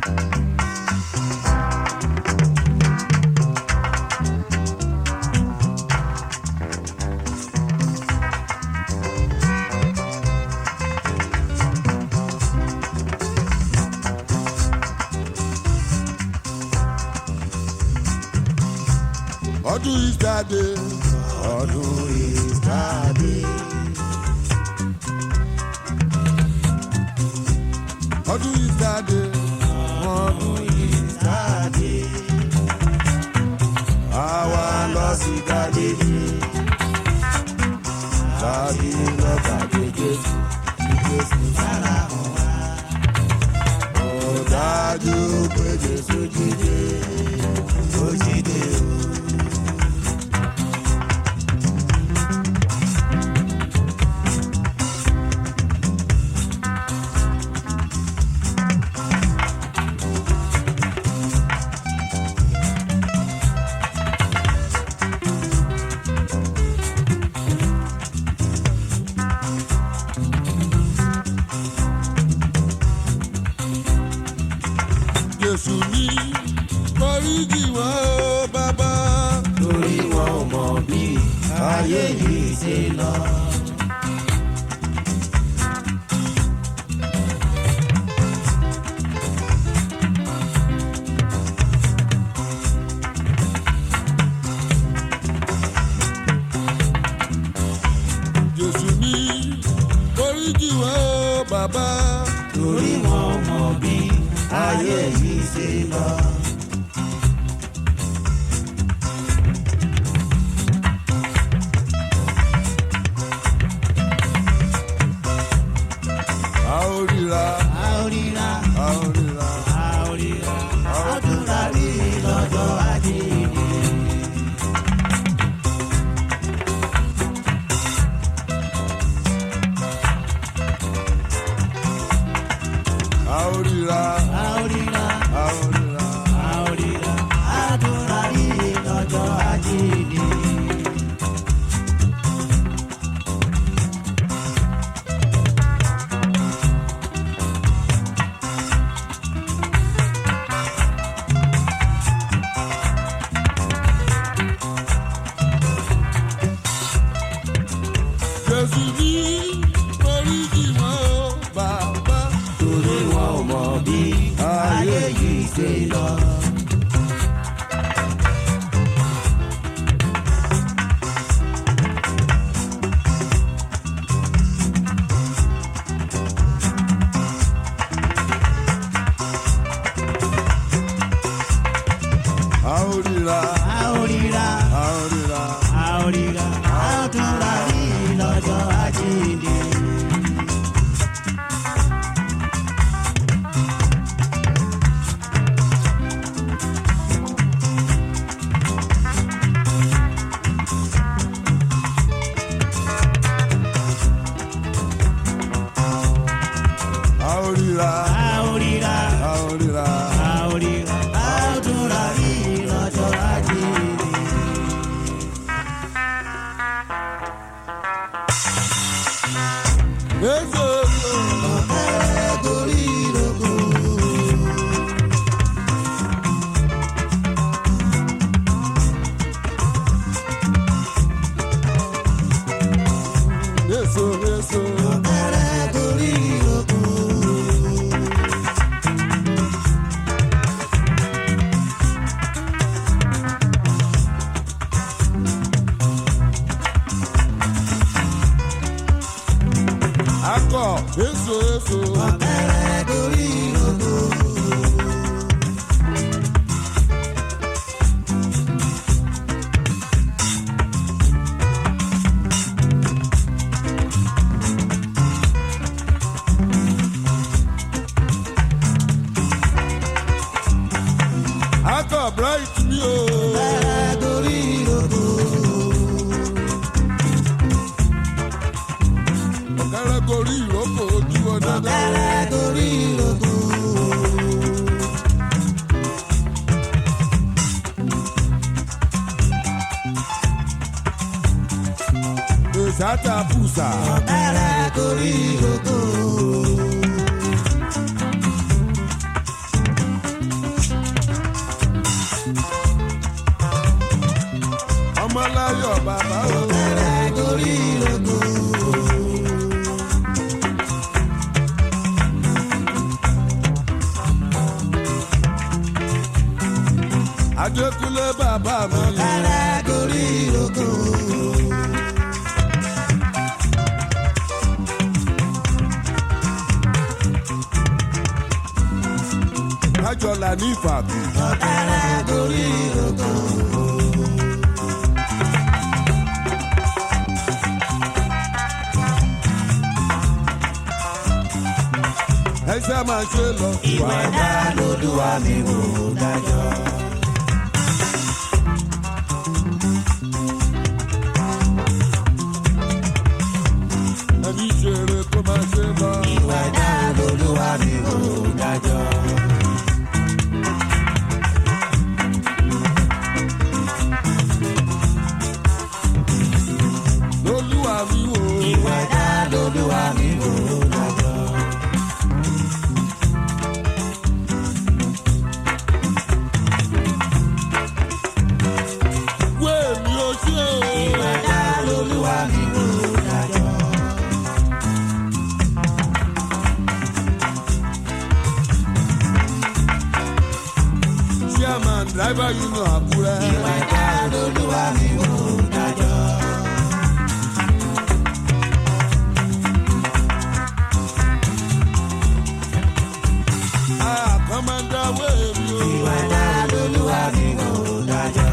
Ọdún Easter day, ọdún Easter day. Ọdún Easter day, ọdún Easter day. Àwa lọ sí Gálílì, láti lọ pàdé Jésù, Jésù sára hàn wá. Ó dájú pé Jésù jíde, ó jíde o. Jésù ní foríjì wọn ó bàbá. Torí wọn ò mọ̀ bí ayé yìí ṣe lọ. Jésù ní foríjì wọn ó bàbá. Torí wọn ò mọ̀ bí ayé yìí ṣe lọ. A ó ríra, A ó ríra, a ó ríra, a ó ríra, a ó túnra rí lọ́jọ́ àjíǹde. a ó ríra, A ó ríra, a ó ríra. a ó ríra, a ó túnra rí lọ́jọ́ àjíǹde. Jésù ní foríjì wọn ó bàbá. Torí wọn ò mọ̀ bí ayé yìí ṣe lọ. A ó ríra, A ó ríra, a ó ríra. a ó ríra, a ó túnra rí lọ́jọ́ àjíǹde. A ó ríra, A ó ríra, a ó ríra. a ó ríra, a ó túnra rí lọ́jọ́ àjíǹde. Jésù Ọ̀kẹ́rẹ́ gorí ìrókò. Jésù Jésù. Ọ̀kẹ́rẹ́ gorí ìrókò. Akọ Jésù Jésù. Ọ̀kẹ́rẹ́ gorí ìrókò. Akọ bright mi o. Ọ̀kẹ́rẹ́ gorí ìrókò. Ọ̀kẹ́rẹ́ gorí ìrókò ojú ọdẹ. Ọ̀kẹ́rẹ́ gorí ìrókò. Ìsátà pùsà. Ọ̀kẹ́rẹ́ gorí ìrókò. Adékúnlé bàbá mi. Ọ̀kẹ́rẹ́ gorí ìrókò. Májọ̀lá ní Ìfàkù. Ọ̀kẹ́rẹ́ gorí ìrókò. Ẹsẹ̀ máa ṣe lọ. Ìwà ẹ̀dá lolúwa mi wò dájọ́. Ẹni ṣeré kó máa ṣe lọ. Ìwà ẹ̀dá lolúwa mi wò dájọ́. Lolúwa mi wò. Ìwà ẹ̀dá lolúwa mi wò dájọ́. Wé mi ò ṣe o. Ìwà ẹ̀dá lolúwa mi wò dájọ́. Chairman driver union Àkúrẹ́. Ìwà ẹ̀dá lolúwa mi wò dájọ́. Kọ́mọ́ndà wé mi o. Ìwà ẹ̀dá lolúwa mi wò dájọ́.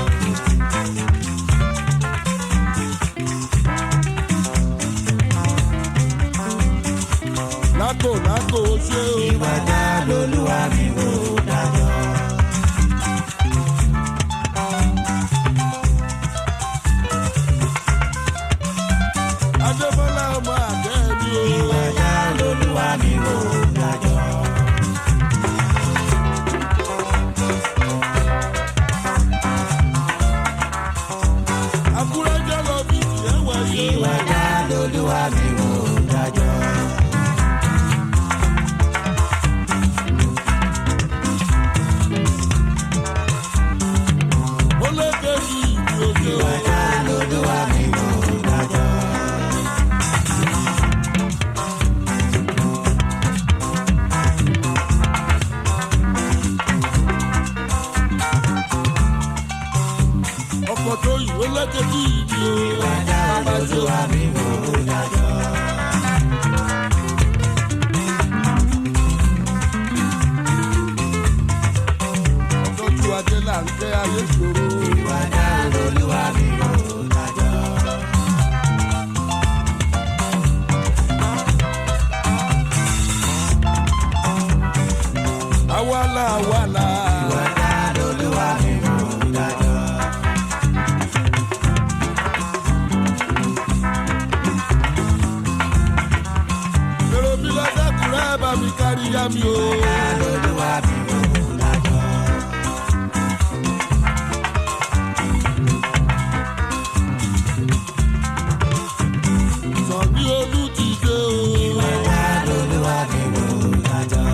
Lágò lágò ó ṣe o. Ìwà ẹ̀dá lolúwa mi wò dájọ́. Adébọ́lá ọmọ àgẹ́ mi o. Ìwà ẹ̀dá lolúwa mi wò dájọ́. Àkúrẹ́ jẹ́ lọ bí tiẹ̀ wáyé. Ìwà ẹ̀dá lolúwa mi wò dájọ́. Ó lékè sí ìlú òde o. Ìwà ẹ̀dá lolúwa mi wò dájọ́. Ọkọ̀ tó yìí ó lékè sí ìlú o. Ìwà ẹ̀dá lolúwa mi wò dájọ́. Tọ́jú adé là ń fẹ́ ayé ṣòro. Ìwà ẹ̀dá lolúwa mi wò dájọ́. Awala awala. Ìwà ẹ̀dá lolúwa mi wò dájọ́. Èrò mi lọ sẹ́kùrẹ́ bá mi kárí yá mi o. Ìwà ẹ̀dá lolúwa mi wò dájọ́. Sàn ní olú ti dé o. Ìwà ẹ̀dá lolúwa mi wò dájọ́.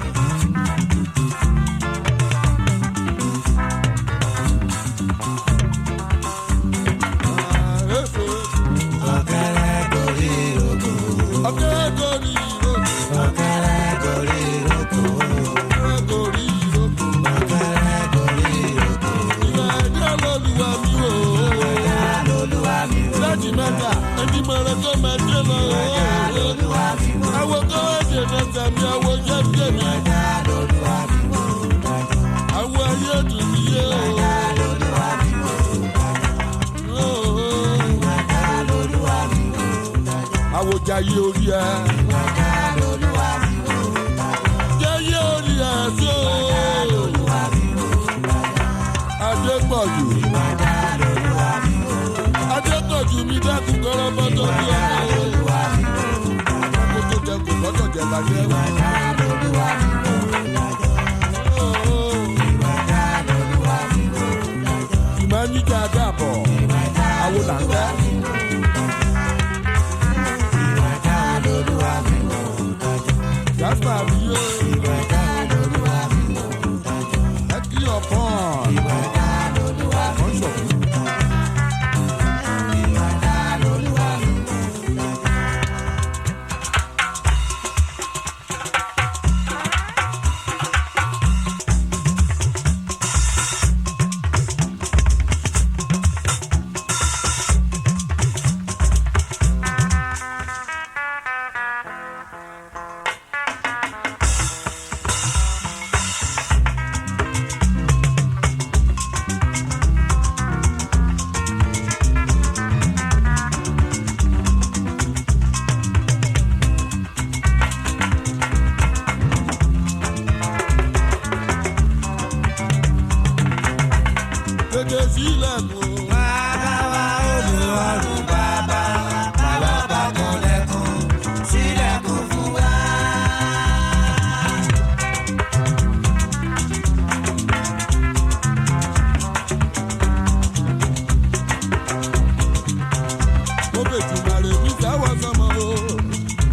Èso Ọ̀kẹ́rẹ́ gorí ìrókò. ọ̀kẹ́ gorí ìrókò. Ọ̀kẹ́rẹ́ gorí ìrókò. Ọ̀kẹ́ gorí ìrókò. Ọ̀kẹ́rẹ́ gorí ìrókò. Ìwà ẹ̀dá lọ́lùwà mi o. Ìwà ẹ̀dá lolúwa mi wò. Láti mẹ́ta, ẹni mọ̀rẹ́ tó máa dé lọ. Lolúwa mi wò. Àwọn kan wá dé mẹ́ta mi, àwọn jẹ́ tèmi. Ìwà ẹ̀dá lolúwa mi wò dájọ́. Àwọn ayé dùn mí yé o. Ìwà ẹ̀dá lolúwa mi wò dájọ́. Ìwà ẹ̀dá lolúwa mi wò dájọ́. Àwòjà yé orí ẹ. Ìwà ẹ̀dá lolúwa mi wò dájọ́. Jẹ́ yé orí ẹ tó. Lolúwa mi wò dájọ́. Adépọ̀jù. Ìwà ẹ̀dá lolúwa mi wò dájọ́. Adépọ̀jù mi dákun kọ́rọ́ bọ́tọ̀ bí ọmọ o. Lolúwa mi wò dájọ́. Kó tó jẹ kò gbọ́dọ̀ jẹ bàjẹ́. Ìwà ẹ̀dá lolúwa mi wò dájọ́. Ìwà ẹ̀dá lolúwa mi wò dájọ́. Ìmọ̀ níjà dàbọ̀. Ìwà ẹ̀dá Àwọn là ń lolúwa fẹ́. mi wò dájọ́. Ìwà ẹ̀dá lolúwa mi wò dájọ́. Jasper mi yó. Ìwà ẹ̀dá lolúwa mi wò dájọ́. Ẹ kí ọ̀pọ̀n. Ìwà ẹ̀dá lolúwa mi wò dájọ́. Ìwà ẹ̀dá lolúwa mi wò dájọ́.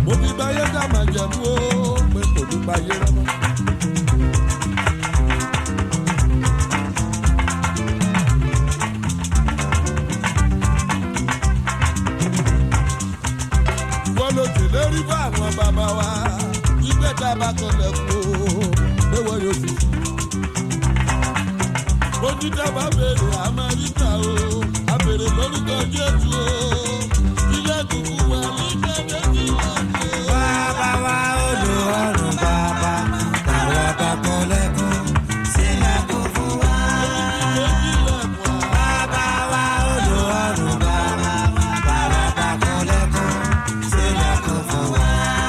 mo fi báyé dá máa jẹ̀mú ó pé kò ní báyé rọ́mọ́. ìwọ ló ti lérí fún àwọn bàbá wa wípé tá a bá kọlẹ̀ kú ó pé wọ́n yóò sì. ojú tá a bá béèrè Amẹ́ríkà o a béèrè lórúkọ Jésù o ilé kùkù wà ní kẹ́kẹ́ kí wọ́n ṣe. Bàbá wa Olùwàrùn bàbá bàbá bá kọlẹ́kùn sílẹ̀kùn fún wa. Bàbá wa Olùwàrùn bàbá bàbá bá kọlẹ́kùn sílẹ̀kùn fún wa.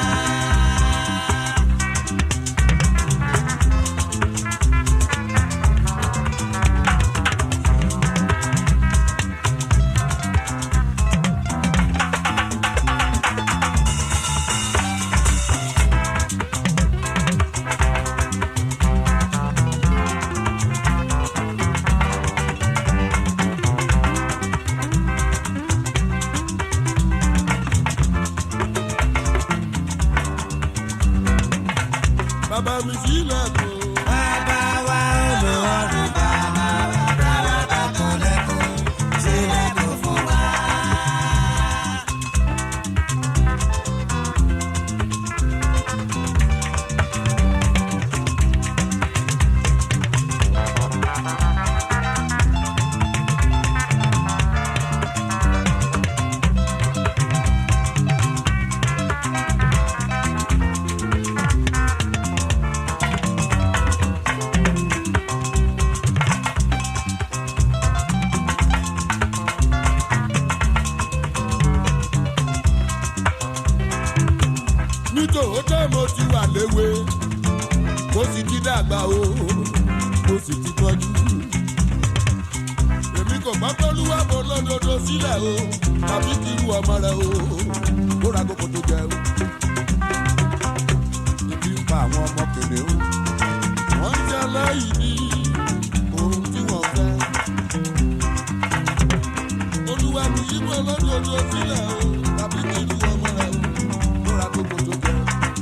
Bàbá mi sílẹ̀kùn. Bàbá wa Olùwàrùn bàbá bàbá bá kọlẹ́kùn sílẹ̀kùn fún wa. nítòótọ́ mo ti wà léwe mo sì ti dàgbà o mo sì ti tọ́jú. èmi kò gbọ́ pé Olúwa mo lódodo sílẹ̀ o tàbí kí irú ọmọ rẹ o kó ra kókó tó jẹ o. ibi ń pa àwọn ọmọ kìnìún wọ́n ń jẹ lẹ́yìn ní ohun tí wọ́n fẹ́. Olúwa mi yí mo lódodo sílẹ̀ o tàbí kí irú ọmọ rẹ o kó ra kókó tó jẹ.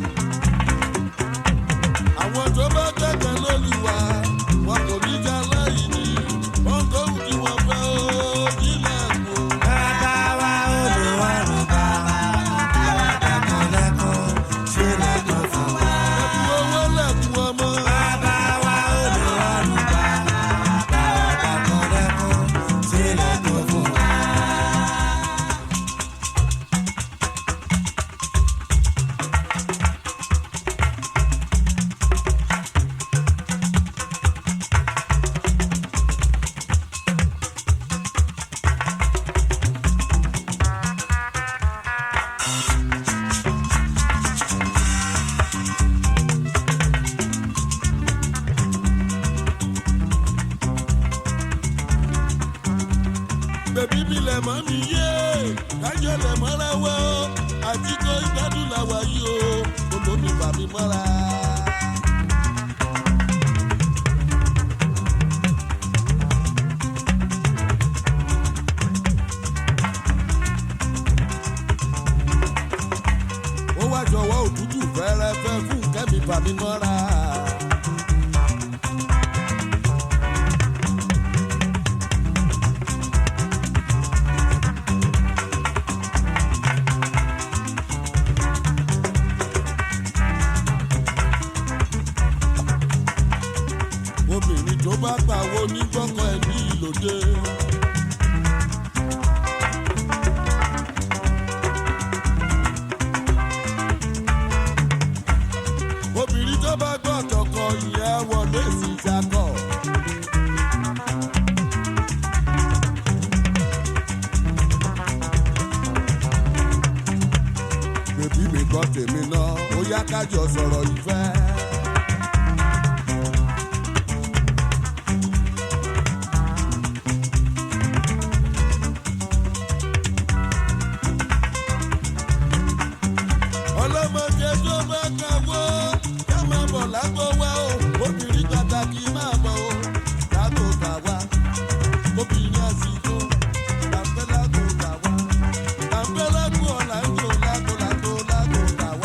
àwọn tó bá gbẹ̀gbẹ̀ l'Olúwa wọn kò ní jẹ lẹ́yìn ní ohun tó wù kí wọ́n fẹ́ o sílẹ̀kùn. Bàbá wa Olùwàrùn bàbá bàbá bá kọlẹ́kùn sílẹ̀kùn fún wa. ẹ̀kú owó lẹ̀kùn ọmọ. Bàbá wa Olùwàrùn bàbá bàbá bá kọlẹ́kùn sílẹ̀kùn fún wa. bèbí mi lẹ̀ mọ́ mi yé kájọ lẹ̀ mọ́ra wọ́ àti kó ìgbádùn làwà yìí o olómi bà mí mọ́ra. ó wá jọ̀wọ́ òtútù fẹ́rẹ́fẹ́ fún kẹ́mi bà mí mọ́ra. obìnrin tó bá pàwọ́ onígbọ́kọ̀ ẹ̀ ní ìlòdè. obìnrin tó bá gbọ́ tọkọ ìyẹn wọlé sí ìjákọ̀. bèbí mi kọ́ tèmi náà ó yá kájọ sọ̀rọ̀ ìfẹ́. ọlọ́mọdé tó bá kàwọ́ ká máa bọ̀ lágbo wá o obìnrin pàtàkì máa bọ̀ o lágbo kà wá obìnrin àsìkò làǹfẹ́ lágbo kà wá làǹfẹ́ lágbo ọ̀làǹdò lágbo lágbo lágbo kà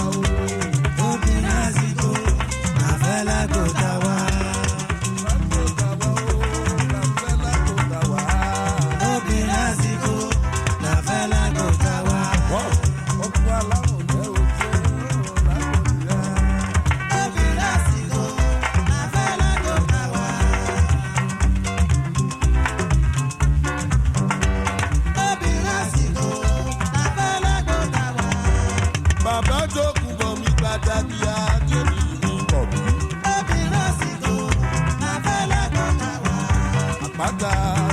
kíákíá tí ó ní ìbọ̀ bí. obìnrin sì tó máa fẹ́ lẹ́kọ̀ọ́ ká wá. àpáta